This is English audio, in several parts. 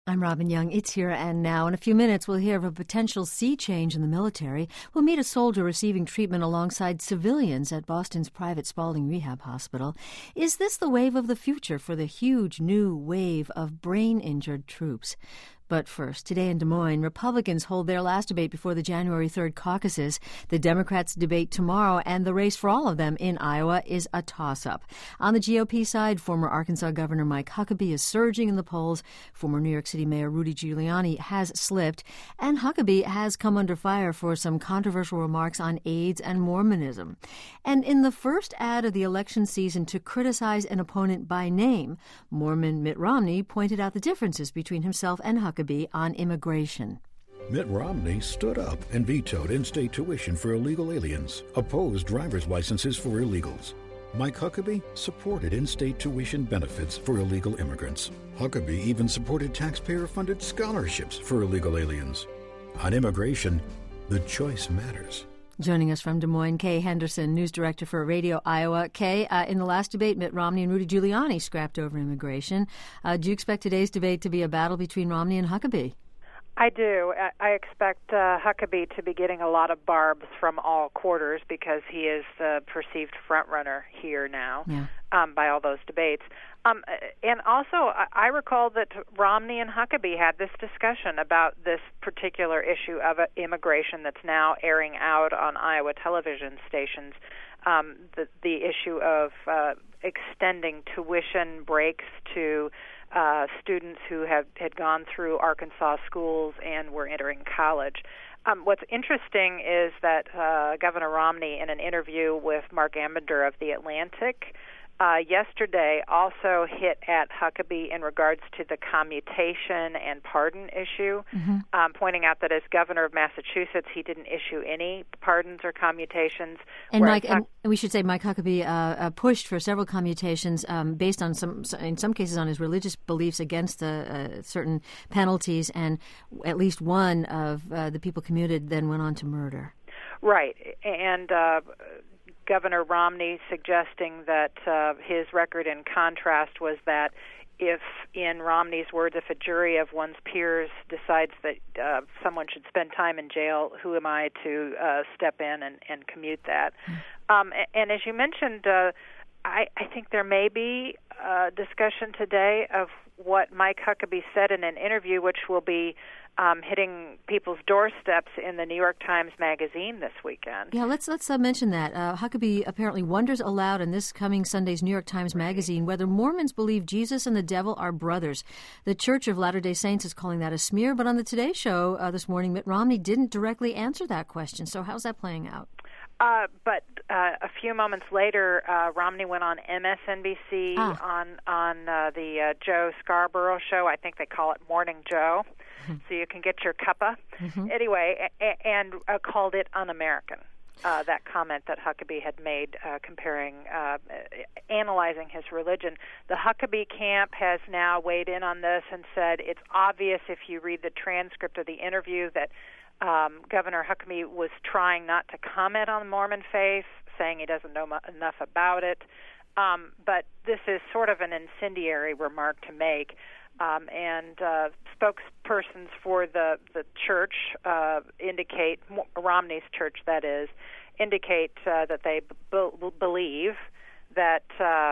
I'm Robin Young. It's Here and Now. In a few minutes, we'll hear of a potential sea change in the military. We'll meet a soldier receiving treatment alongside civilians at Boston's private Spaulding Rehab Hospital. Is this the wave of the future for the huge new wave of brain-injured troops? But first, today in Des Moines, Republicans hold their last debate before the January 3rd caucuses. The Democrats debate tomorrow, and the race for all of them in Iowa is a toss-up. On the GOP side, former Arkansas Governor Mike Huckabee is surging in the polls. Former New York City Mayor Rudy Giuliani has slipped, and Huckabee has come under fire for some controversial remarks on AIDS and Mormonism. And in the first ad of the election season to criticize an opponent by name, Mormon Mitt Romney pointed out the differences between himself and Huckabee on immigration. Mitt Romney stood up and vetoed in-state tuition for illegal aliens, opposed driver's licenses for illegals. Mike Huckabee supported in-state tuition benefits for illegal immigrants. Huckabee even supported taxpayer-funded scholarships for illegal aliens. On immigration, the choice matters. Joining us from Des Moines, Kay Henderson, news director for Radio Iowa. Kay, in the last debate, Mitt Romney and Rudy Giuliani scrapped over immigration. Do you expect today's debate to be a battle between Romney and Huckabee? I do. I expect Huckabee to be getting a lot of barbs from all quarters because he is the perceived front-runner here now by all those debates. And also, I recall that Romney and Huckabee had this discussion about this particular issue of immigration that's now airing out on Iowa television stations, the issue of extending tuition breaks to students who had gone through Arkansas schools and were entering college. What's interesting is that Governor Romney, in an interview with Mark Ambinder of The Atlantic, yesterday also hit at Huckabee in regards to the commutation and pardon issue, pointing out that as governor of Massachusetts, he didn't issue any pardons or commutations. And and we should say Mike Huckabee pushed for several commutations based on in some cases on his religious beliefs against certain penalties, and at least one of the people commuted then went on to murder. Right, and Governor Romney suggesting that his record in contrast was that if, in Romney's words, if a jury of one's peers decides that someone should spend time in jail, who am I to step in and commute that? And as you mentioned, I think there may be a discussion today of what Mike Huckabee said in an interview, which will be hitting people's doorsteps in the New York Times Magazine this weekend. Yeah, let's mention that. Huckabee apparently wonders aloud in this coming Sunday's New York Times Magazine whether Mormons believe Jesus and the devil are brothers. The Church of Latter-day Saints is calling that a smear, but on the Today Show this morning, Mitt Romney didn't directly answer that question. So how's that playing out? But a few moments later, Romney went on MSNBC on the Joe Scarborough show. I think they call it Morning Joe, so you can get your cuppa. Anyway, and called it un-American. That comment that Huckabee had made analyzing his religion. The Huckabee camp has now weighed in on this and said it's obvious if you read the transcript of the interview that Governor Huckabee was trying not to comment on the Mormon faith, saying he doesn't know enough about it. But this is sort of an incendiary remark to make. And spokespersons for the church indicate, Romney's church that is, indicate that they believe that,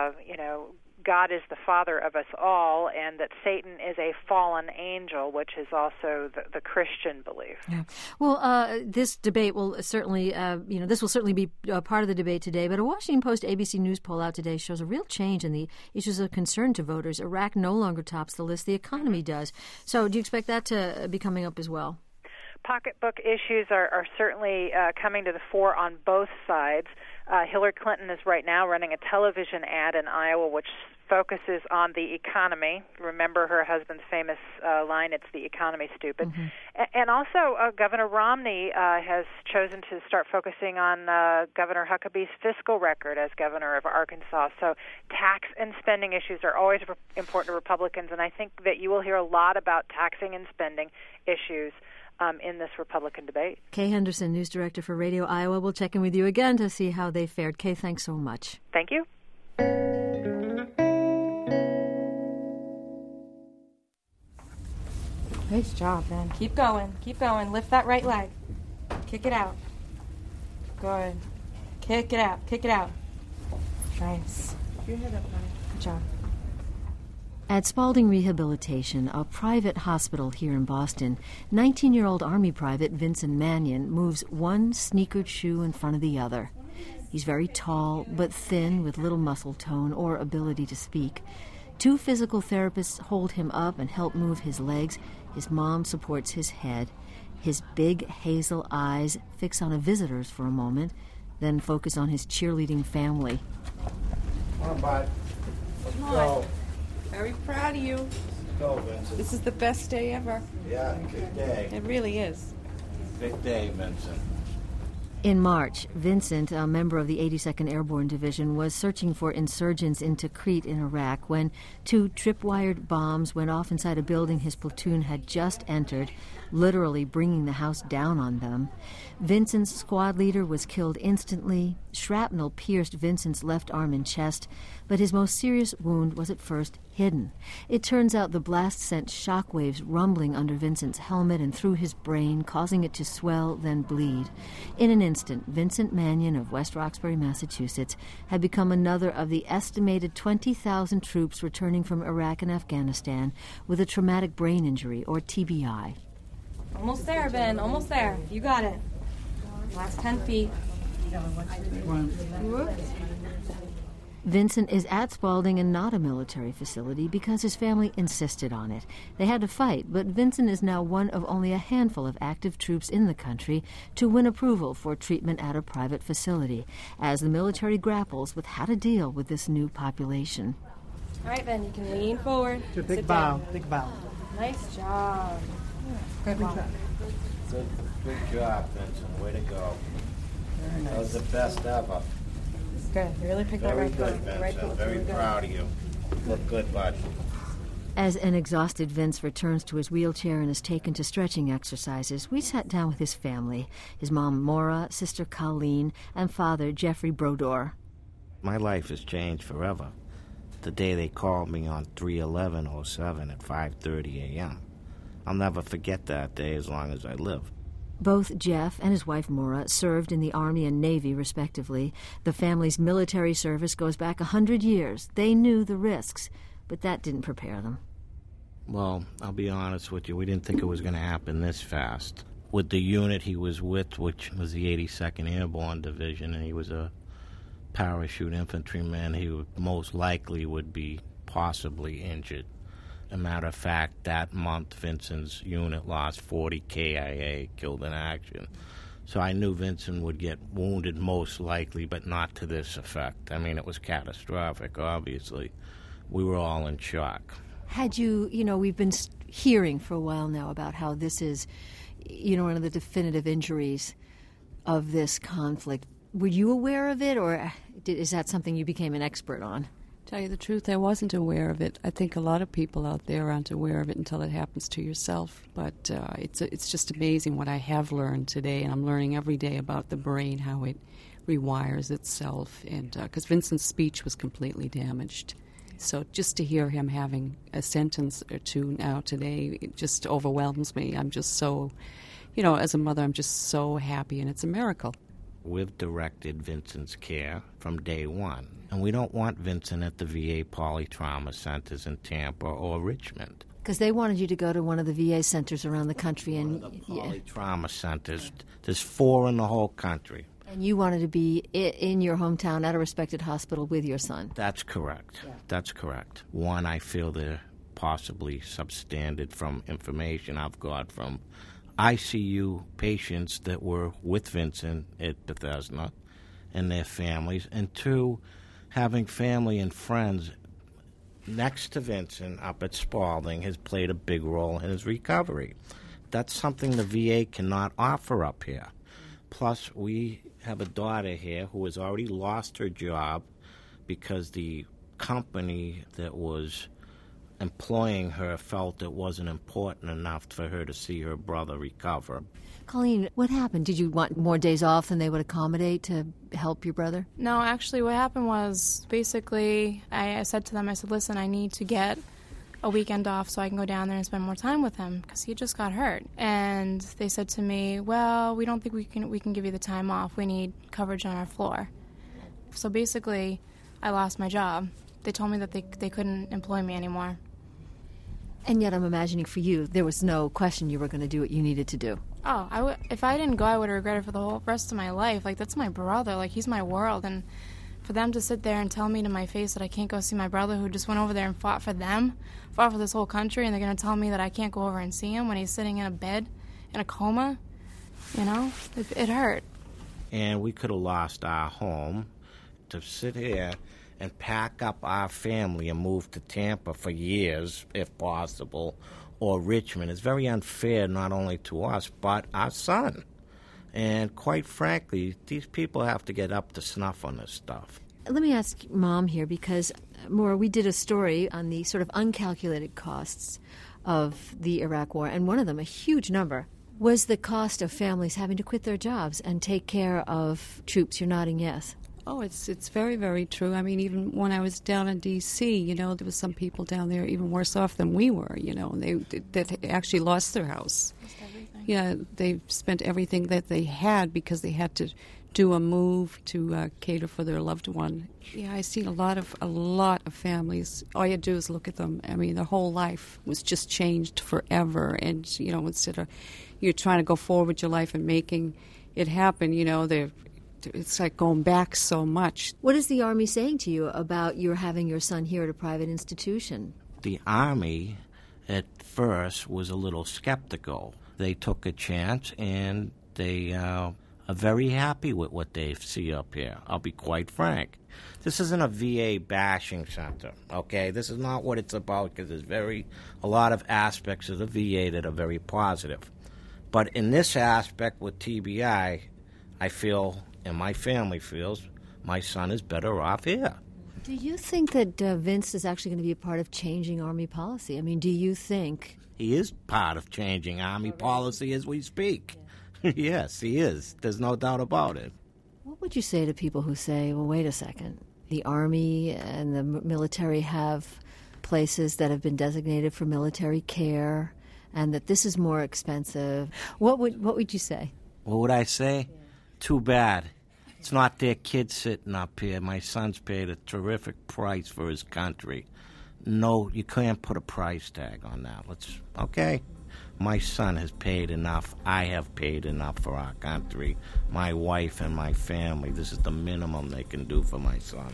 God is the father of us all, and that Satan is a fallen angel, which is also the Christian belief. Yeah. Well, this debate will certainly, this will certainly be part of the debate today. But a Washington Post ABC News poll out today shows a real change in the issues of concern to voters. Iraq no longer tops the list; the economy does. So, do you expect that to be coming up as well? Pocketbook issues are certainly coming to the fore on both sides. Hillary Clinton is right now running a television ad in Iowa which focuses on the economy. Remember her husband's famous line, "It's the economy, stupid." And also Governor Romney has chosen to start focusing on Governor Huckabee's fiscal record as governor of Arkansas. So tax and spending issues are always important to Republicans, and I think that you will hear a lot about taxing and spending issues in this Republican debate. Kay Henderson, news director for Radio Iowa. We'll check in with you again to see how they fared. Kay, thanks so much. Thank you. Nice job, Ben. Keep going. Keep going. Lift that right leg. Kick it out. Good. Kick it out. Kick it out. Nice. Keep your head up, honey. Good job. At Spaulding Rehabilitation, a private hospital here in Boston, 19-year-old Army Private Vincent Mannion moves one sneakered shoe in front of the other. He's very tall, but thin, with little muscle tone or ability to speak. 2 physical therapists hold him up and help move his legs. His mom supports his head. His big hazel eyes fix on a visitor's for a moment, then focus on his cheerleading family. Come on, bud. Let's go. Very proud of you. Let's go, Vincent. This is the best day ever. Yeah, big day. It really is. Big day, Vincent. In March, Vincent, a member of the 82nd Airborne Division, was searching for insurgents in Tikrit in Iraq when 2 tripwired bombs went off inside a building his platoon had just entered, literally bringing the house down on them. Vincent's squad leader was killed instantly. Shrapnel pierced Vincent's left arm and chest, but his most serious wound was at first hidden. It turns out the blast sent shockwaves rumbling under Vincent's helmet and through his brain, causing it to swell, then bleed. In an instant, Vincent Mannion of West Roxbury, Massachusetts, had become another of the estimated 20,000 troops returning from Iraq and Afghanistan with a traumatic brain injury, or TBI. Almost there, Ben. Almost there. You got it. Last 10 feet. Whoops. Vincent is at Spaulding and not a military facility because his family insisted on it. They had to fight, but Vincent is now one of only a handful of active troops in the country to win approval for treatment at a private facility, as the military grapples with how to deal with this new population. All right, Ben, you can lean forward. Big bow. Big bow. Nice job. Good job. Good job, Vincent. Way to go. Very nice. That was the best ever. Good. You really picked that Very right good, foot. Vincent. Right foot. Very Really good. proud of you. Look good, bud. As an exhausted Vince returns to his wheelchair and is taken to stretching exercises, we sat down with his family, his mom, Maura, sister Colleen, and father, Jeffrey Brodeur. My life has changed forever. The day they called me on 3/11/07 at 5:30 a.m. I'll never forget that day as long as I live. Both Jeff and his wife Maura served in the Army and Navy, respectively. The family's military service goes back 100 years. They knew the risks, but that didn't prepare them. Well, I'll be honest with you, we didn't think it was going to happen this fast. With the unit he was with, which was the 82nd Airborne Division, and he was a parachute infantryman, he most likely would be possibly injured. A matter of fact, that month, Vincent's unit lost 40 KIA, killed in action. So I knew Vincent would get wounded most likely, but not to this effect. I mean, it was catastrophic, obviously. We were all in shock. Had we've been hearing for a while now about how this is, one of the definitive injuries of this conflict. Were you aware of it, or is that something you became an expert on? Tell you the truth, I wasn't aware of it. I think a lot of people out there aren't aware of it until it happens to yourself. But it's just amazing what I have learned today, and I'm learning every day about the brain, how it rewires itself. And because Vincent's speech was completely damaged. So just to hear him having a sentence or two now today, it just overwhelms me. I'm just so, as a mother, I'm just so happy, and it's a miracle. We've directed Vincent's care from day one. And we don't want Vincent at the VA polytrauma centers in Tampa or Richmond. Because they wanted you to go to one of the VA centers around the country. One of the polytrauma centers. There's 4 in the whole country. And you wanted to be in your hometown at a respected hospital with your son. That's correct. Yeah. That's correct. One, I feel they're possibly substandard from information I've got from ICU patients that were with Vincent at Bethesda and their families. And 2, having family and friends next to Vincent up at Spaulding has played a big role in his recovery. That's something the VA cannot offer up here. Plus, we have a daughter here who has already lost her job because the company that was employing her felt it wasn't important enough for her to see her brother recover. Colleen, what happened? Did you want more days off than they would accommodate to help your brother? No, actually what happened was basically I said to them, I said, listen, I need to get a weekend off so I can go down there and spend more time with him because he just got hurt. And they said to me, well, we don't think we can give you the time off. We need coverage on our floor. So basically, I lost my job. They told me that they couldn't employ me anymore. And yet I'm imagining for you, there was no question you were going to do what you needed to do. Oh, if I didn't go, I would have regretted it for the whole rest of my life. Like, that's my brother. Like, he's my world. And for them to sit there and tell me to my face that I can't go see my brother who just went over there and fought for this whole country, and they're going to tell me that I can't go over and see him when he's sitting in a bed in a coma, it hurt. And we could have lost our home. To sit here and pack up our family and move to Tampa for years, if possible, or Richmond is very unfair not only to us, but our son. And quite frankly, these people have to get up to snuff on this stuff. Let me ask Mom here, because, Maura, we did a story on the sort of uncalculated costs of the Iraq War, and one of them, a huge number, was the cost of families having to quit their jobs and take care of troops. You're nodding yes. Oh, it's very, very true. I mean, even when I was down in D.C., there was some people down there even worse off than we were, and they actually lost their house. Lost everything. Yeah, they spent everything that they had because they had to do a move to cater for their loved one. Yeah, I seen a lot of families. All you do is look at them. I mean, their whole life was just changed forever. And, instead of you're trying to go forward with your life and making it happen, it's like going back so much. What is the Army saying to you about your having your son here at a private institution? The Army, at first, was a little skeptical. They took a chance, and they are very happy with what they see up here. I'll be quite frank. This isn't a VA bashing center, okay? This is not what it's about, because there's a lot of aspects of the VA that are very positive. But in this aspect with TBI, I feel, and my family feels, my son is better off here. Do you think that Vince is actually going to be a part of changing Army policy? I mean, do you think... He is part of changing Army policy as we speak. Yeah. Yes, he is. There's no doubt about it. What would you say to people who say, well, wait a second, the Army and the military have places that have been designated for military care, and that this is more expensive? What would you say? What would I say? Yeah. Too bad. It's not their kid sitting up here. My son's paid a terrific price for his country. No, you can't put a price tag on that. Okay? My son has paid enough. I have paid enough for our country. My wife and my family. This is the minimum they can do for my son.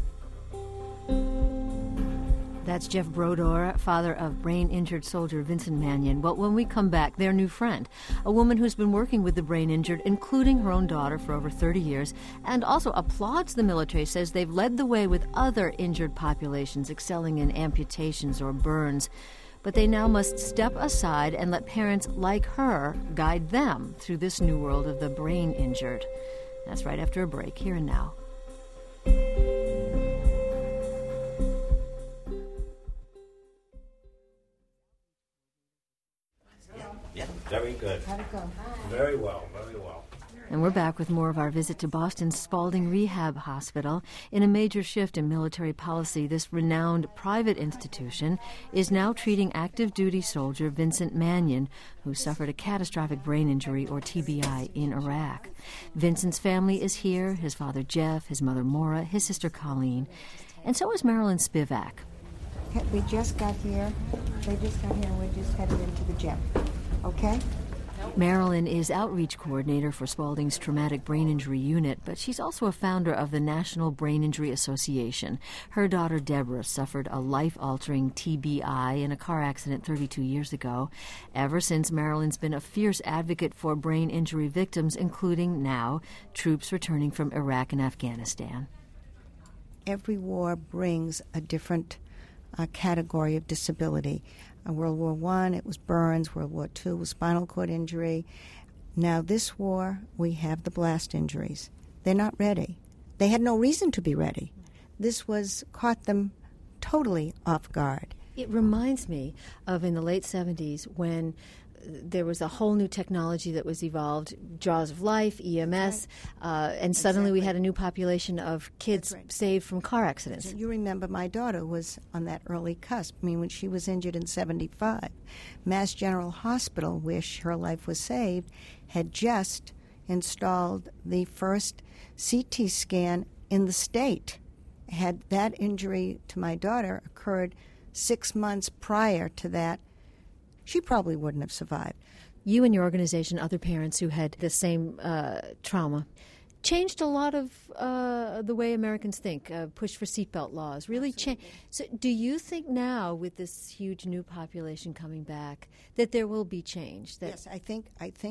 That's Jeff Brodeur, father of brain-injured soldier Vincent Mannion. Well, when we come back, their new friend, a woman who's been working with the brain-injured, including her own daughter, for over 30 years, and also applauds the military, says they've led the way with other injured populations, excelling in amputations or burns. But they now must step aside and let parents like her guide them through this new world of the brain-injured. That's right after a break, here and now. Yeah, very good. How'd it go? Very well, very well. And we're back with more of our visit to Boston's Spaulding Rehab Hospital. In a major shift in military policy, this renowned private institution is now treating active duty soldier Vincent Mannion, who suffered a catastrophic brain injury, or TBI, in Iraq. Vincent's family is here, his father Jeff, his mother Maura, his sister Colleen, and so is Marilyn Spivak. We just got here. They just got here and we're just headed into the gym. Okay? Marilyn is outreach coordinator for Spaulding's Traumatic Brain Injury Unit, but she's also a founder of the National Brain Injury Association. Her daughter Deborah suffered a life-altering TBI in a car accident 32 years ago. Ever since, Marilyn's been a fierce advocate for brain injury victims, including now troops returning from Iraq and Afghanistan. Every war brings a different category of disability. World War I, it was burns. World War II was spinal cord injury. Now this war, we have the blast injuries. They're not ready. They had no reason to be ready. This caught them totally off guard. It reminds me of in the late 70s when there was a whole new technology that was evolved, Jaws of Life, EMS, and suddenly we had a new population of kids saved from car accidents. You remember my daughter was on that early cusp. I mean, when she was injured in 1975, Mass General Hospital, where her life was saved, had just installed the first CT scan in the state. Had that injury to my daughter occurred 6 months prior to that, she probably wouldn't have survived. You and your organization, other parents who had the same trauma, changed a lot of the way Americans think, push for seatbelt laws, really changed. So do you think now, with this huge new population coming back, that there will be change? Yes, I think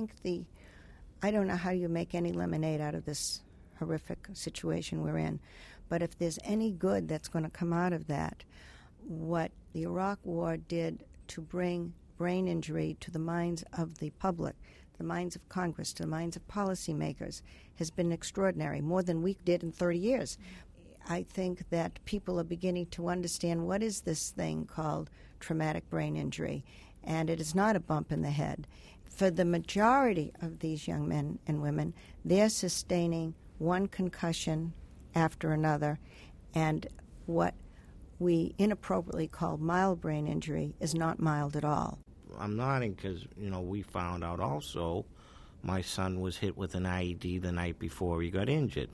I don't know how you make any lemonade out of this horrific situation we're in, but if there's any good that's going to come out of that, what the Iraq War did to bring brain injury to the minds of the public, the minds of Congress, to the minds of policymakers, has been extraordinary, more than we did in 30 years. I think that people are beginning to understand what is this thing called traumatic brain injury, and it is not a bump in the head. For the majority of these young men and women, they're sustaining one concussion after another, and what we inappropriately call mild brain injury is not mild at all. I'm nodding because, we found out also my son was hit with an IED the night before he got injured.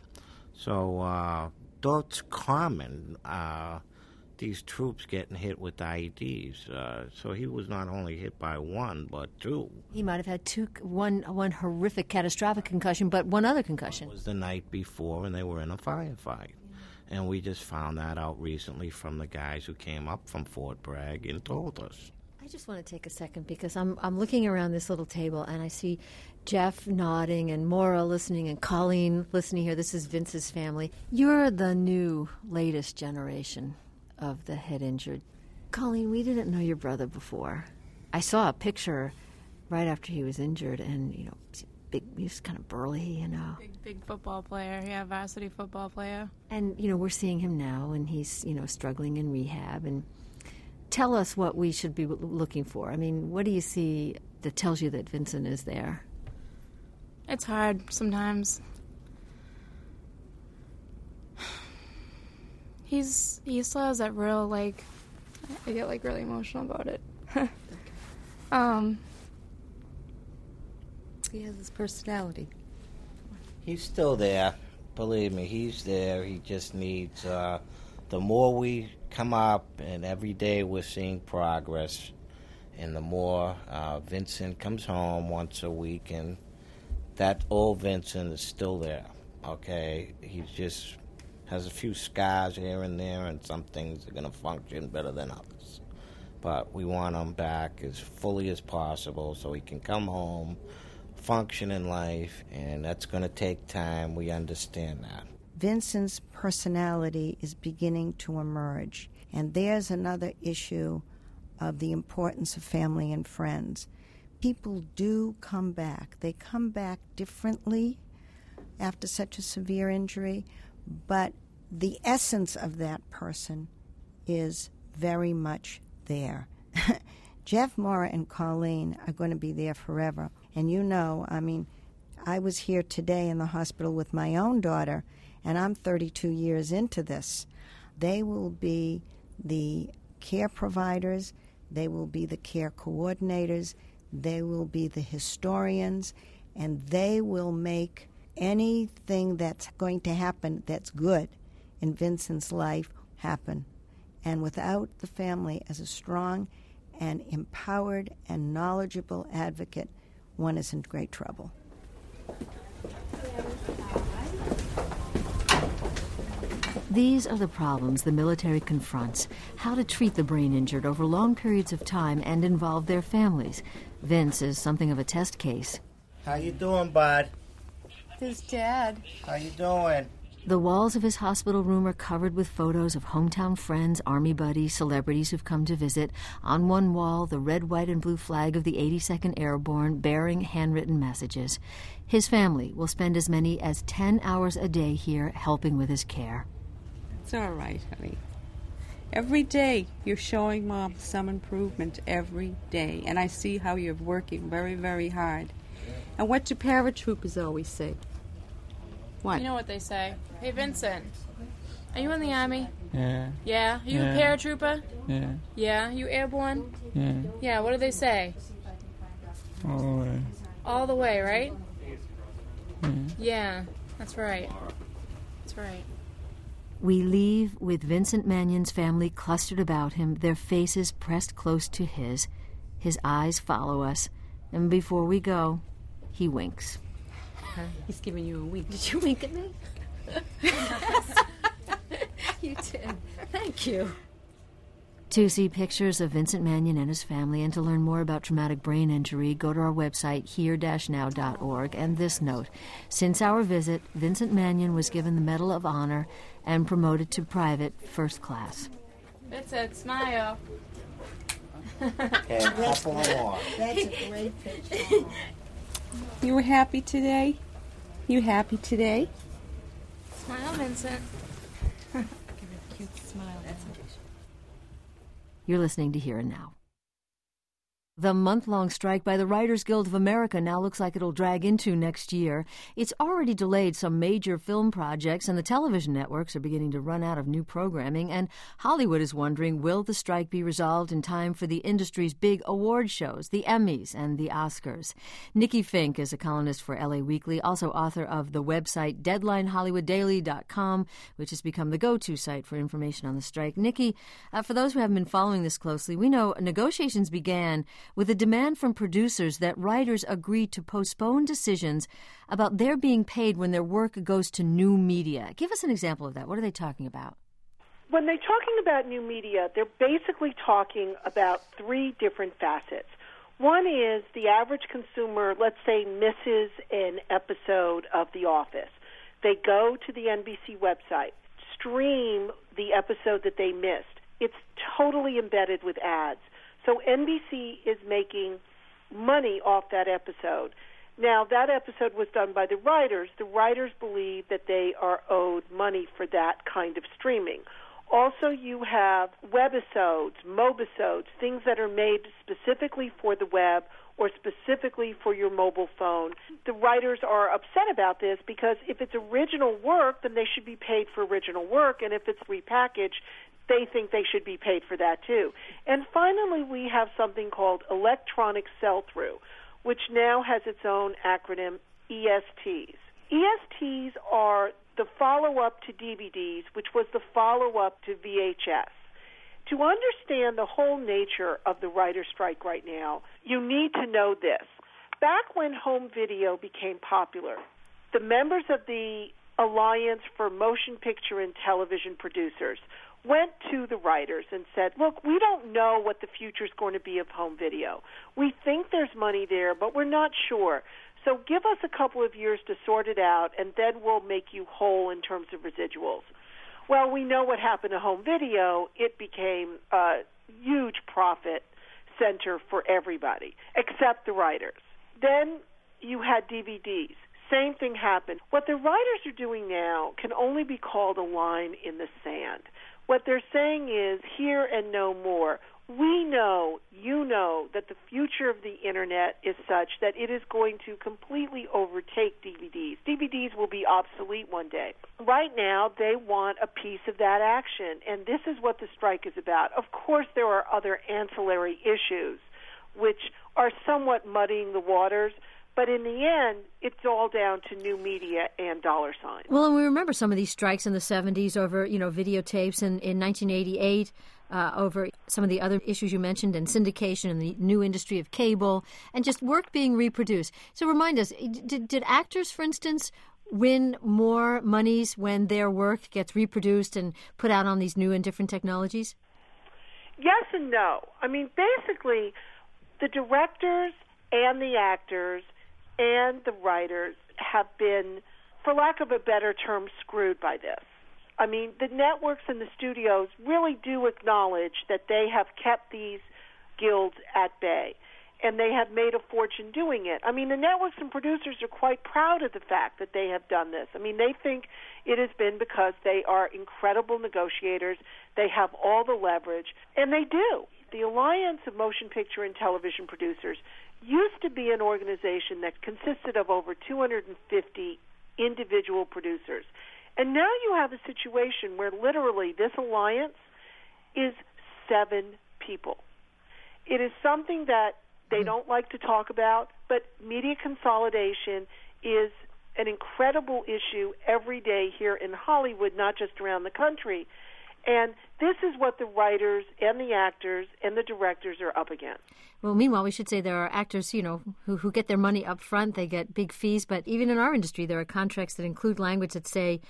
So that's common, these troops getting hit with IEDs. So he was not only hit by one, but two. He might have had one horrific, catastrophic concussion, but one other concussion. It was the night before, and they were in a firefight. And we just found that out recently from the guys who came up from Fort Bragg and told us. I just want to take a second because I'm looking around this little table and I see Jeff nodding and Maura listening and Colleen listening here. This is Vince's family. You're the new, latest generation of the head injured. Colleen, we didn't know your brother before. I saw a picture right after he was injured and, big, he was kind of burly, Big football player, varsity football player. And, we're seeing him now, and he's, struggling in rehab. And tell us what we should be looking for. I mean, what do you see that tells you that Vincent is there? It's hard sometimes. He still has that real, I get, really emotional about it. He has his personality. He's still there. Believe me, he's there. He just needs, the more we come up and every day we're seeing progress, and the more Vincent comes home once a week, and that old Vincent is still there, okay? He just has a few scars here and there, and some things are going to function better than others. But we want him back as fully as possible so he can come home, function in life, and that's going to take time. We understand that. Vincent's personality is beginning to emerge, and there's another issue of the importance of family and friends. People do come back. They come back differently after such a severe injury, but the essence of that person is very much there. Jeff, Maura, and Colleen are going to be there forever. And I was here today in the hospital with my own daughter, and I'm 32 years into this. They will be the care providers, they will be the care coordinators, they will be the historians, and they will make anything that's going to happen that's good in Vincent's life happen. And without the family as a strong and empowered and knowledgeable advocate, one is in great trouble. These are the problems the military confronts: how to treat the brain injured over long periods of time and involve their families. Vince is something of a test case. How you doing, bud? His dad. How you doing? The walls of his hospital room are covered with photos of hometown friends, Army buddies, celebrities who've come to visit. On one wall, the red, white, and blue flag of the 82nd Airborne bearing handwritten messages. His family will spend as many as 10 hours a day here helping with his care. It's all right, honey. Every day you're showing Mom some improvement every day, and I see how you're working very, very hard. And what do paratroopers always say? What? You know what they say. Hey, Vincent, are you in the Army? Yeah. Yeah? Are you a paratrooper? Yeah. Yeah? You airborne? Yeah. Yeah, what do they say? All the way. All the way, right? Yeah. Yeah, that's right. That's right. We leave with Vincent Mannion's family clustered about him, their faces pressed close to his. His eyes follow us, and before we go, he winks. He's giving you a wink. Did you wink at me? You did. Thank you. To see pictures of Vincent Mannion and his family and to learn more about traumatic brain injury, go to our website, here-now.org. And this note, since our visit, Vincent Mannion was given the Medal of Honor and promoted to private first class. Vincent, smile. And a couple more. That's a great picture. You were happy today? You happy today? Smile, Vincent. Give her a cute smile. That's okay. You're listening to Here and Now. The month-long strike by the Writers Guild of America now looks like it'll drag into next year. It's already delayed some major film projects, and the television networks are beginning to run out of new programming, and Hollywood is wondering, will the strike be resolved in time for the industry's big award shows, the Emmys and the Oscars? Nikki Fink is a columnist for LA Weekly, also author of the website DeadlineHollywoodDaily.com, which has become the go-to site for information on the strike. Nikki, for those who haven't been following this closely, we know negotiations began with a demand from producers that writers agree to postpone decisions about their being paid when their work goes to new media. Give us an example of that. What are they talking about? When they're talking about new media, they're basically talking about three different facets. One is the average consumer, let's say, misses an episode of The Office. They go to the NBC website, stream the episode that they missed. It's totally embedded with ads. So NBC is making money off that episode. Now, that episode was done by the writers. The writers believe that they are owed money for that kind of streaming. Also, you have webisodes, mobisodes, things that are made specifically for the web or specifically for your mobile phone. The writers are upset about this because if it's original work, then they should be paid for original work, and if it's repackaged, they think they should be paid for that too. And finally, we have something called electronic sell-through, which now has its own acronym, ESTs. ESTs are the follow-up to DVDs, which was the follow-up to VHS. To understand the whole nature of the writer's strike right now, you need to know this. Back when home video became popular, the members of the Alliance for Motion Picture and Television Producers went to the writers and said, look, we don't know what the future is going to be of home video. We think there's money there, but we're not sure. So give us a couple of years to sort it out, and then we'll make you whole in terms of residuals. Well, we know what happened to home video. It became a huge profit center for everybody, except the writers. Then you had DVDs. Same thing happened. What the writers are doing now can only be called a line in the sand. What they're saying is, here and no more. We know, you know, that the future of the Internet is such that it is going to completely overtake DVDs. DVDs will be obsolete one day. Right now, they want a piece of that action, and this is what the strike is about. Of course, there are other ancillary issues which are somewhat muddying the waters, but in the end, it's all down to new media and dollar signs. Well, and we remember some of these strikes in the 70s over, videotapes, and in 1988 over some of the other issues you mentioned, and syndication and the new industry of cable, and just work being reproduced. So remind us, did actors, for instance, win more monies when their work gets reproduced and put out on these new and different technologies? Yes and no. I mean, basically, the directors and the actors and the writers have been, for lack of a better term, screwed by this. I mean, the networks and the studios really do acknowledge that they have kept these guilds at bay. and they have made a fortune doing it. I mean, the networks and producers are quite proud of the fact that they have done this. I mean, they think it has been because they are incredible negotiators. They have all the leverage, and they do. The Alliance of Motion Picture and Television Producers used to be an organization that consisted of over 250 individual producers. And now you have a situation where literally this alliance is 7 people. It is something that they don't like to talk about, but media consolidation is an incredible issue every day here in Hollywood, not just around the country. And this is what the writers and the actors and the directors are up against. Well, meanwhile, we should say there are actors, who get their money up front. They get big fees. But even in our industry, there are contracts that include language that say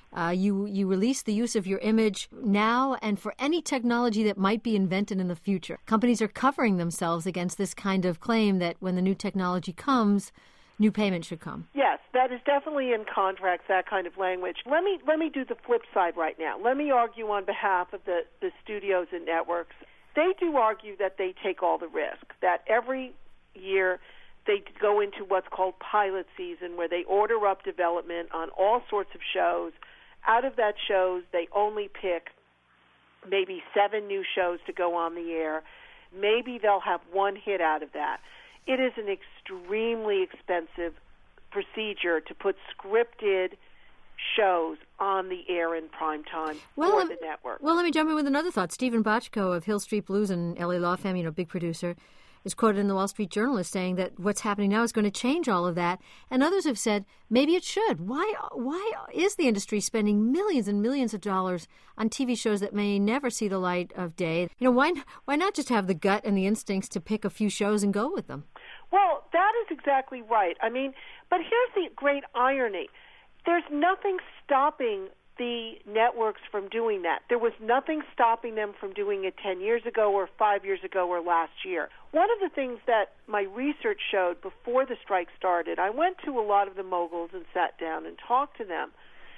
you release the use of your image now and for any technology that might be invented in the future. Companies are covering themselves against this kind of claim that when the new technology comes, new payment should come. Yes, that is definitely in contracts, that kind of language. Let me do the flip side right now. Let me argue on behalf of the studios and networks. They do argue that they take all the risk, that every year they go into what's called pilot season, where they order up development on all sorts of shows. Out of that shows, they only pick maybe 7 new shows to go on the air. Maybe they'll have 1 hit out of that. It is an extremely expensive procedure to put scripted shows on the air in prime time for the network. Well, let me jump in with another thought. Stephen Bochco of Hill Street Blues and LA Law Fam, big producer, is quoted in the Wall Street Journal as saying that what's happening now is going to change all of that. And others have said maybe it should. Why is the industry spending millions and millions of dollars on TV shows that may never see the light of day? Why not just have the gut and the instincts to pick a few shows and go with them? Well, that is exactly right. I mean, but here's the great irony. There's nothing stopping the networks from doing that. There was nothing stopping them from doing it 10 years ago or 5 years ago or last year. One of the things that my research showed before the strike started, I went to a lot of the moguls and sat down and talked to them.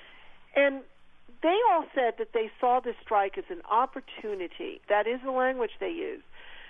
And they all said that they saw this strike as an opportunity, that is the language they used,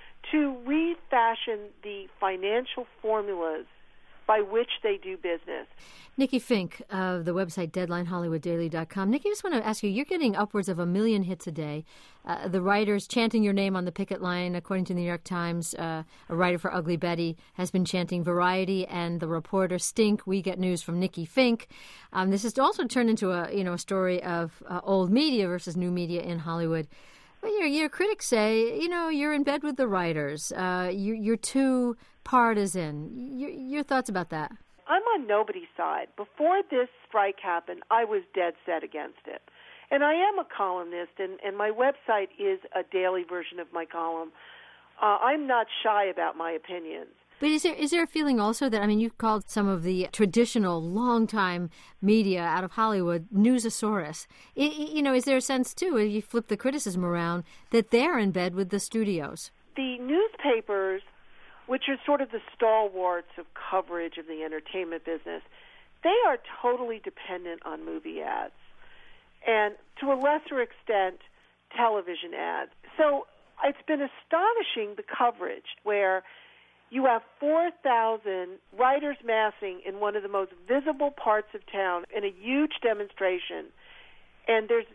to refashion the financial formulas by which they do business. Nikki Fink of the website DeadlineHollywoodDaily.com. Nikki, I just want to ask you, you're getting upwards of 1 million hits a day. The writers chanting your name on the picket line, according to the New York Times, a writer for Ugly Betty has been chanting Variety and the reporter Stink. We get news from Nikki Fink. This has also turned into a story of old media versus new media in Hollywood. But your critics say, you're in bed with the writers. You're too partisan. Your thoughts about that? I'm on nobody's side. Before this strike happened, I was dead set against it. And I am a columnist, and my website is a daily version of my column. I'm not shy about my opinions. But is there a feeling also that, you've called some of the traditional, long-time media out of Hollywood Newsosaurus. Is there a sense, too, if you flip the criticism around, that they're in bed with the studios? The newspapers, which are sort of the stalwarts of coverage of the entertainment business, they are totally dependent on movie ads. And to a lesser extent, television ads. So it's been astonishing, the coverage, where you have 4,000 writers massing in one of the most visible parts of town in a huge demonstration, and there's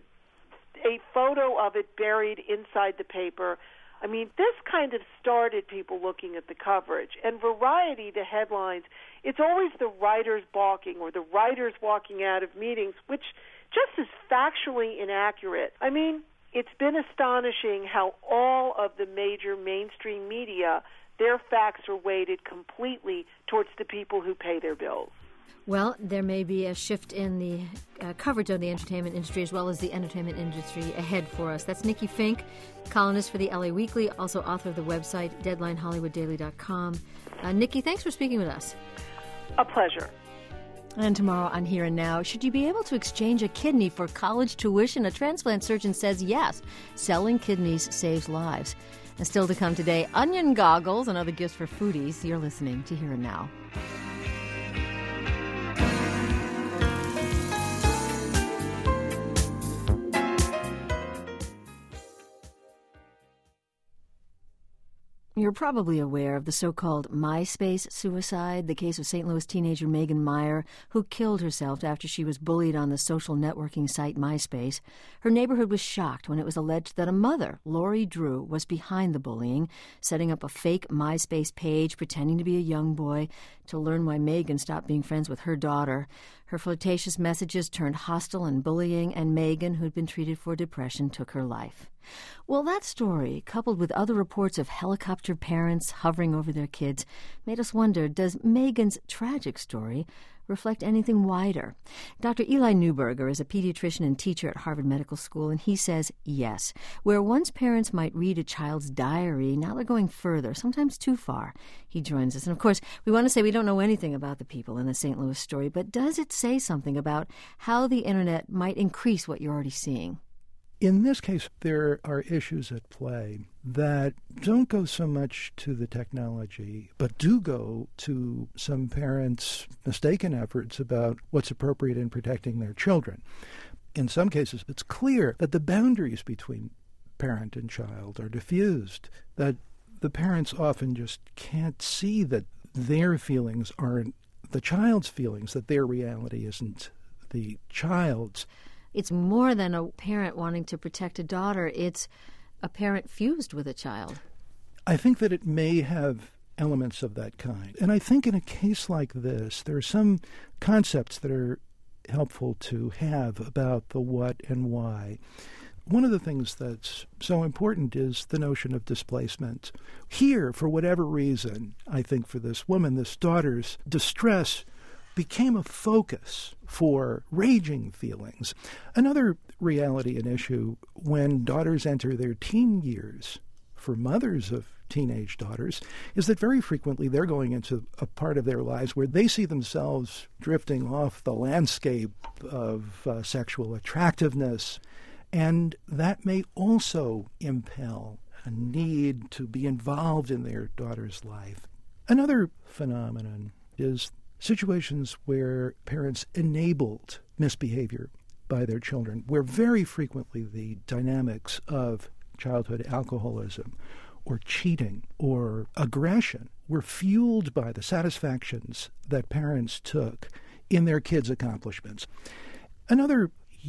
a photo of it buried inside the paper. This kind of started people looking at the coverage. And Variety, the headlines, it's always the writers balking or the writers walking out of meetings, which just is factually inaccurate. It's been astonishing how all of the major mainstream media, their facts are weighted completely towards the people who pay their bills. Well, there may be a shift in the coverage of the entertainment industry as well as the entertainment industry ahead for us. That's Nikki Fink, columnist for the LA Weekly, also author of the website DeadlineHollywoodDaily.com. Nikki, thanks for speaking with us. A pleasure. And tomorrow on Here and Now, should you be able to exchange a kidney for college tuition? A transplant surgeon says yes. Selling kidneys saves lives. And still to come today, onion goggles and other gifts for foodies. You're listening to Here and Now. Your You're probably aware of the so-called MySpace suicide, the case of St. Louis teenager Megan Meyer, who killed herself after she was bullied on the social networking site MySpace. Her neighborhood was shocked when it was alleged that a mother, Lori Drew, was behind the bullying, setting up a fake MySpace page, pretending to be a young boy, to learn why Megan stopped being friends with her daughter. Her flirtatious messages turned hostile and bullying, and Megan, who'd been treated for depression, took her life. Well, that story, coupled with other reports of helicopter parents hovering over their kids, made us wonder, does Megan's tragic story reflect anything wider? Dr. Eli Neuberger is a pediatrician and teacher at Harvard Medical School, and he says yes. Where once parents might read a child's diary, now they're going further, sometimes too far. He joins us. And, of course, we want to say we don't know anything about the people in the St. Louis story, but does it say something about how the Internet might increase what you're already seeing? In this case, there are issues at play that don't go so much to the technology, but do go to some parents' mistaken efforts about what's appropriate in protecting their children. In some cases, it's clear that the boundaries between parent and child are diffused, that the parents often just can't see that their feelings aren't the child's feelings, that their reality isn't the child's. It's more than a parent wanting to protect a daughter. It's a parent fused with a child. I think that it may have elements of that kind. And I think in a case like this, there are some concepts that are helpful to have about the what and why. One of the things that's so important is the notion of displacement. Here, for whatever reason, I think for this woman, this daughter's distress became a focus for raging feelings. Another reality and issue when daughters enter their teen years, for mothers of teenage daughters, is that very frequently they're going into a part of their lives where they see themselves drifting off the landscape of sexual attractiveness, and that may also impel a need to be involved in their daughter's life. Another phenomenon is situations where parents enabled misbehavior by their children, where very frequently the dynamics of childhood alcoholism or cheating or aggression were fueled by the satisfactions that parents took in their kids' accomplishments. Another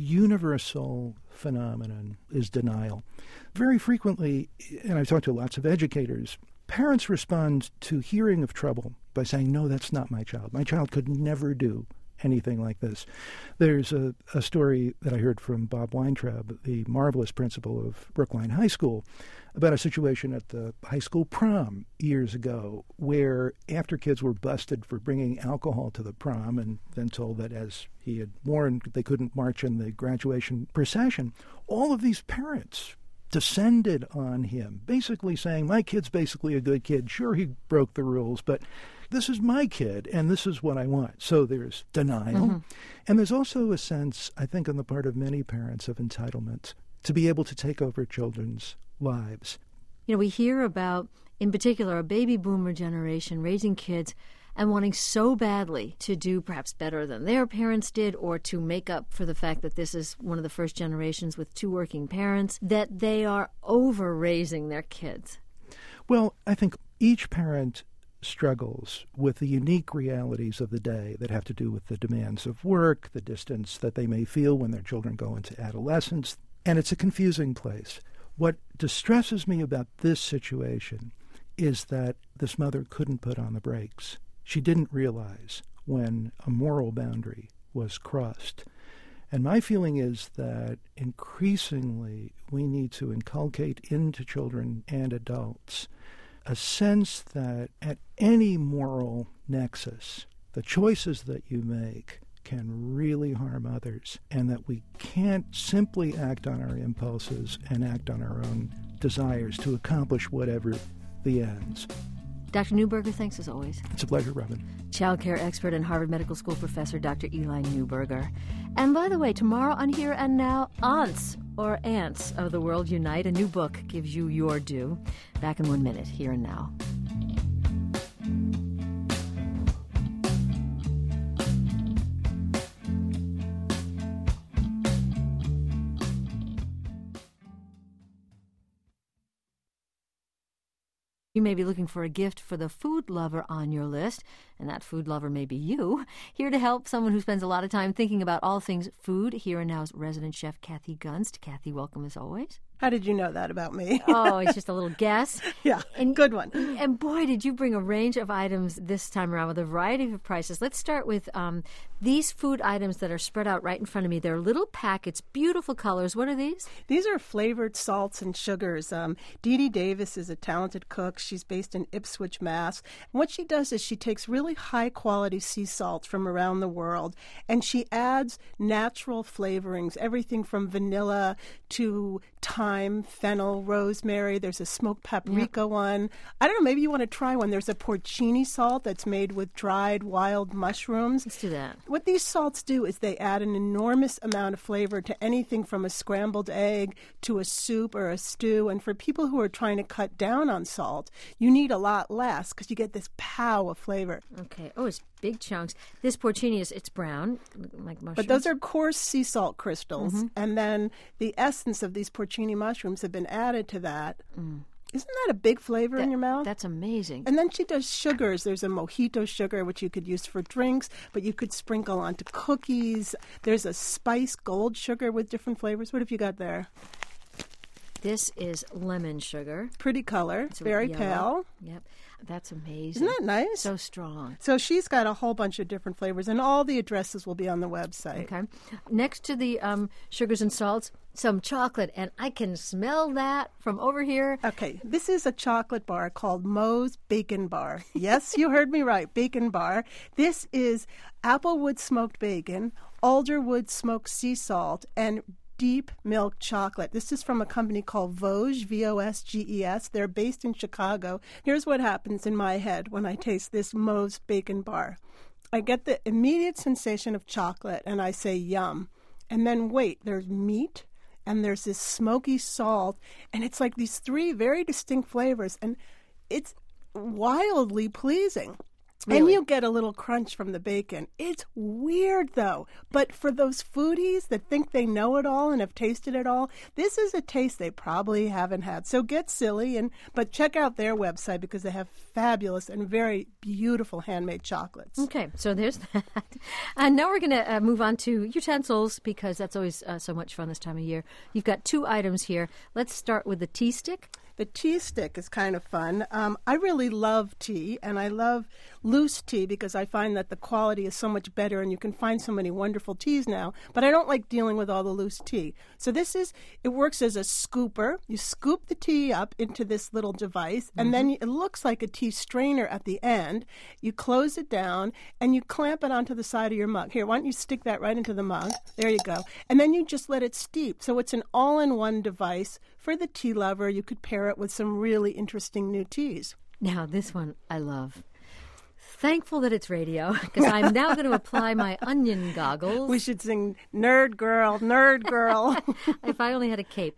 universal phenomenon is denial. Very frequently, and I've talked to lots of educators, parents respond to hearing of trouble by saying, no, that's not my child. My child could never do anything like this. There's a story that I heard from Bob Weintraub, the marvelous principal of Brookline High School, about a situation at the high school prom years ago where after kids were busted for bringing alcohol to the prom and then told that, as he had warned, they couldn't march in the graduation procession, all of these parents descended on him, basically saying, my kid's basically a good kid. Sure, he broke the rules, but this is my kid, and this is what I want. So there's denial. And there's also a sense, I think, on the part of many parents of entitlement to be able to take over children's lives. You know, we hear about, in particular, a baby boomer generation raising kids and wanting so badly to do perhaps better than their parents did, or to make up for the fact that this is one of the first generations with two working parents, that they are over-raising their kids. Well, I think each parent struggles with the unique realities of the day that have to do with the demands of work, the distance that they may feel when their children go into adolescence, and it's a confusing place. What distresses me about this situation is that this mother couldn't put on the brakes. She didn't realize when a moral boundary was crossed. And my feeling is that increasingly we need to inculcate into children and adults a sense that at any moral nexus, the choices that you make can really harm others, and that we can't simply act on our impulses and act on our own desires to accomplish whatever the ends. Dr. Neuberger, thanks as always. It's a pleasure, Robin. Child care expert and Harvard Medical School professor Dr. Eli Neuberger. And by the way, tomorrow on Here and Now, Aunts or Ants of the World Unite. A new book gives you your due. Back in 1 minute, Here and Now. You may be looking for a gift for the food lover on your list, and that food lover may be you. Here to help someone who spends a lot of time thinking about all things food, Here and Now's resident chef, Kathy Gunst. Kathy, welcome as always. How did you know that about me? Oh, it's just a little guess. Yeah, good one. And boy, did you bring a range of items this time around with a variety of prices. Let's start with these food items that are spread out right in front of me. They're little packets, beautiful colors. What are these? These are flavored salts and sugars. Dee Dee Davis is a talented cook. She's based in Ipswich, Mass. And what she does is she takes really high-quality sea salts from around the world, and she adds natural flavorings, everything from vanilla to thyme, fennel, rosemary. There's a smoked paprika one. I don't know, maybe you want to try one. There's a porcini salt that's made with dried wild mushrooms. Let's do that. What these salts do is they add an enormous amount of flavor to anything from a scrambled egg to a soup or a stew. And for people who are trying to cut down on salt, you need a lot less because you get this pow of flavor. Okay. Oh, it's big chunks. This porcini it's brown, like mushrooms. But those are coarse sea salt crystals. And then the essence of these porcini mushrooms have been added to that. Isn't that a big flavor in your mouth? That's amazing. And then she does sugars. There's a mojito sugar, which you could use for drinks, but you could sprinkle onto cookies. There's a spice gold sugar with different flavors. What have you got there? This is lemon sugar. Pretty color. It's very yellow. pale. Yep. That's amazing. Isn't that nice? So strong. So she's got a whole bunch of different flavors, and all the addresses will be on the website. Okay. Next to the sugars and salts, some chocolate, and I can smell that from over here. Okay. This is a chocolate bar called Moe's Bacon Bar. Yes, you heard me right. Bacon bar. This is applewood smoked bacon, alderwood smoked sea salt, and deep milk chocolate. This is from a company called Vosges, Vosges. They're based in Chicago. Here's what happens in my head when I taste this Moe's Bacon Bar. I get the immediate sensation of chocolate, and I say, yum. And then, wait, there's meat, and there's this smoky salt, and it's like these three very distinct flavors, and it's wildly pleasing. Really? And you get a little crunch from the bacon. It's weird, though. But for those foodies that think they know it all and have tasted it all, this is a taste they probably haven't had. So get silly, but check out their website because they have fabulous and very beautiful handmade chocolates. Okay, so there's that. And now we're going to move on to utensils because that's always so much fun this time of year. You've got two items here. Let's start with the tea stick. The tea stick is kind of fun. I really love tea, and I love loose tea because I find that the quality is so much better, and you can find so many wonderful teas now. But I don't like dealing with all the loose tea. So it works as a scooper. You scoop the tea up into this little device, and then it looks like a tea strainer at the end. You close it down, and you clamp it onto the side of your mug. Here, why don't you stick that right into the mug? There you go. And then you just let it steep. So it's an all-in-one device for the tea lover. You could pair it with some really interesting new teas. Now, this one I love. Thankful that it's radio, because I'm now going to apply my onion goggles. We should sing Nerd Girl, Nerd Girl. If I only had a cape.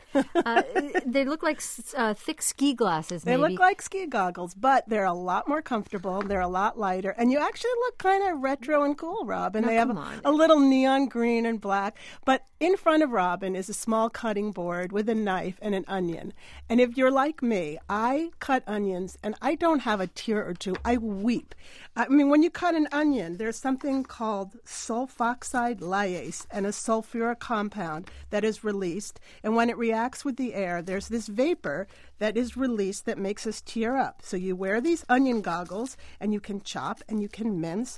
They look like thick ski glasses, maybe. They look like ski goggles, but they're a lot more comfortable. They're a lot lighter. And you actually look kind of retro and cool, Robin. They have a little neon green and black. But in front of Robin is a small cutting board with a knife and an onion. And if you're like me, I cut onions, and I don't have a tear or two. I weep. I mean, when you cut an onion, there's something called sulfoxide lyase and a sulfuric compound that is released. And when it reacts with the air, there's this vapor that is released that makes us tear up. So you wear these onion goggles, and you can chop and you can mince.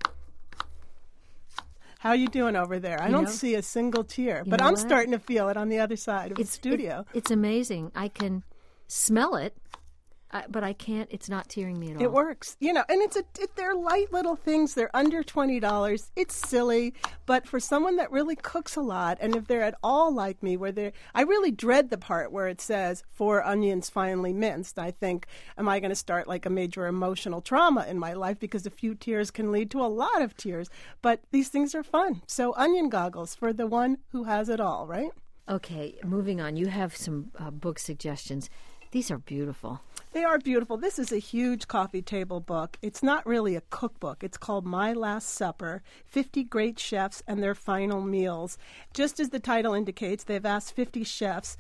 How are you doing over there? I don't see a single tear, but I'm starting to feel it on the other side of the studio. It's amazing. I can smell it. But I can't. It's not tearing me at all. It works, and they're light little things. They're under $20. It's silly, but for someone that really cooks a lot, and if they're at all like me, I really dread the part where it says 4 onions finely minced. I think, am I going to start like a major emotional trauma in my life because a few tears can lead to a lot of tears? But these things are fun. So onion goggles for the one who has it all, right? Okay, moving on. You have some book suggestions. These are beautiful. They are beautiful. This is a huge coffee table book. It's not really a cookbook. It's called My Last Supper, 50 Great Chefs and Their Final Meals. Just as the title indicates, they've asked 50 chefs,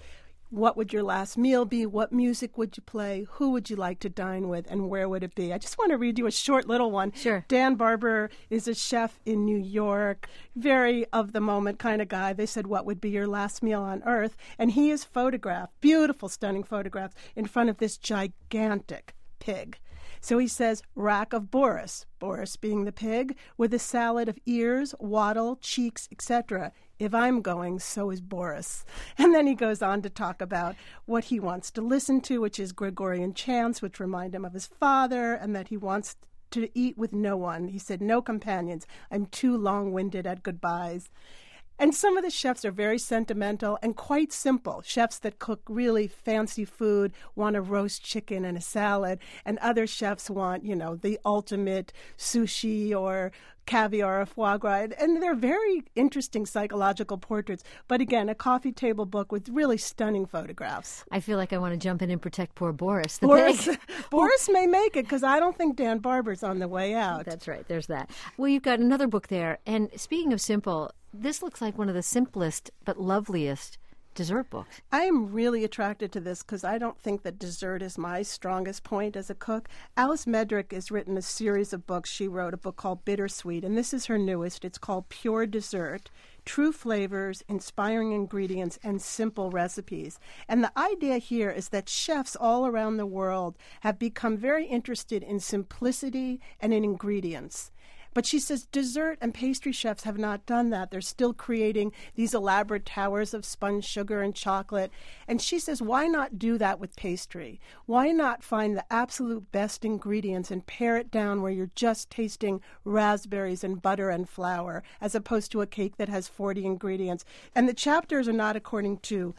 what would your last meal be? What music would you play? Who would you like to dine with? And where would it be? I just want to read you a short little one. Sure. Dan Barber is a chef in New York, very of-the-moment kind of guy. They said, what would be your last meal on Earth? And he is photographed, beautiful, stunning photographs, in front of this gigantic pig. So he says, rack of Boris, Boris being the pig, with a salad of ears, wattle, cheeks, etc. If I'm going, so is Boris. And then he goes on to talk about what he wants to listen to, which is Gregorian chants, which remind him of his father, and that he wants to eat with no one. He said, no companions. I'm too long-winded at goodbyes. And some of the chefs are very sentimental and quite simple. Chefs that cook really fancy food want a roast chicken and a salad, and other chefs want, the ultimate sushi or caviar or foie gras. And they're very interesting psychological portraits. But again, a coffee table book with really stunning photographs. I feel like I want to jump in and protect poor Boris, pig. Boris may make it, because I don't think Dan Barber's on the way out. That's right. There's that. Well, you've got another book there. And speaking of simple, this looks like one of the simplest but loveliest dessert books. I am really attracted to this because I don't think that dessert is my strongest point as a cook. Alice Medrick has written a series of books. She wrote a book called Bittersweet, and this is her newest. It's called Pure Dessert: True Flavors, Inspiring Ingredients, and Simple Recipes. And the idea here is that chefs all around the world have become very interested in simplicity and in ingredients. But she says dessert and pastry chefs have not done that. They're still creating these elaborate towers of spun sugar and chocolate. And she says, why not do that with pastry? Why not find the absolute best ingredients and pare it down where you're just tasting raspberries and butter and flour, as opposed to a cake that has 40 ingredients? And the chapters are not according to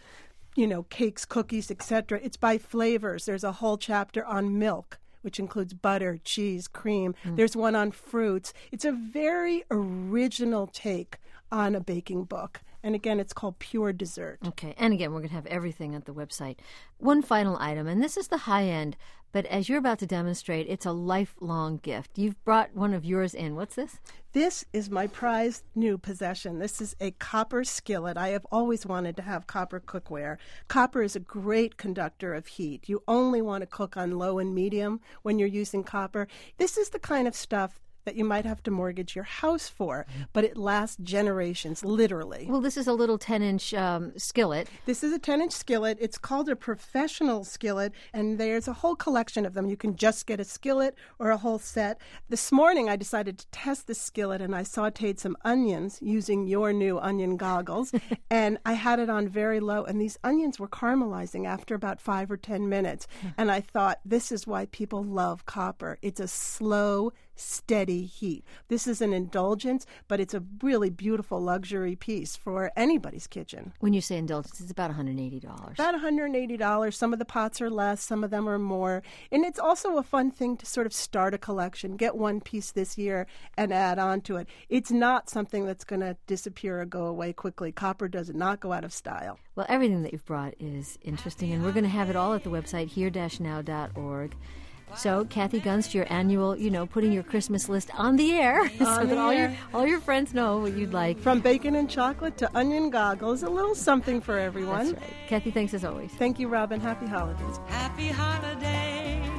cakes, cookies, etc. It's by flavors. There's a whole chapter on milk, which includes butter, cheese, cream. There's one on fruits. It's a very original take on a baking book. And again, it's called Pure Dessert. Okay. And again, we're going to have everything at the website. One final item, and this is the high end, but as you're about to demonstrate, it's a lifelong gift. You've brought one of yours in. What's this? This is my prized new possession. This is a copper skillet. I have always wanted to have copper cookware. Copper is a great conductor of heat. You only want to cook on low and medium when you're using copper. This is the kind of stuff that you might have to mortgage your house for, but it lasts generations, literally. Well, this is a little 10-inch skillet. This is a 10-inch skillet. It's called a professional skillet, and there's a whole collection of them. You can just get a skillet or a whole set. This morning, I decided to test the skillet, and I sautéed some onions using your new onion goggles, and I had it on very low, and these onions were caramelizing after about 5 or 10 minutes, and I thought, this is why people love copper. It's a slow, steady heat. This is an indulgence, but it's a really beautiful luxury piece for anybody's kitchen. When you say indulgence, it's about $180. About $180. Some of the pots are less, some of them are more. And it's also a fun thing to sort of start a collection, get one piece this year and add on to it. It's not something that's going to disappear or go away quickly. Copper does not go out of style. Well, everything that you've brought is interesting, and we're going to have it all at the website, here-now.org. So, Kathy Gunst, your annual, putting your Christmas list on the air so that all your friends know what you'd like. From bacon and chocolate to onion goggles, a little something for everyone. That's right. Kathy, thanks as always. Thank you, Robin. Happy holidays. Happy holiday.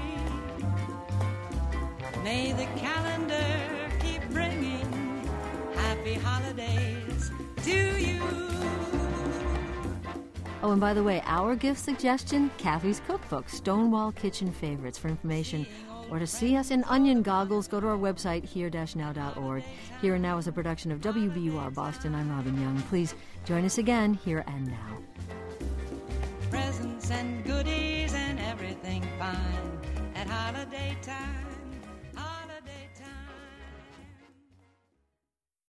May the calendar keep bringing happy holidays to you. Oh, and by the way, our gift suggestion, Kathy's cookbook, Stonewall Kitchen Favorites. For information or to see us in onion goggles, go to our website, here-now.org. Here and Now is a production of WBUR Boston. I'm Robin Young. Please join us again, Here and Now. Presents and goodies and everything fine at holiday time.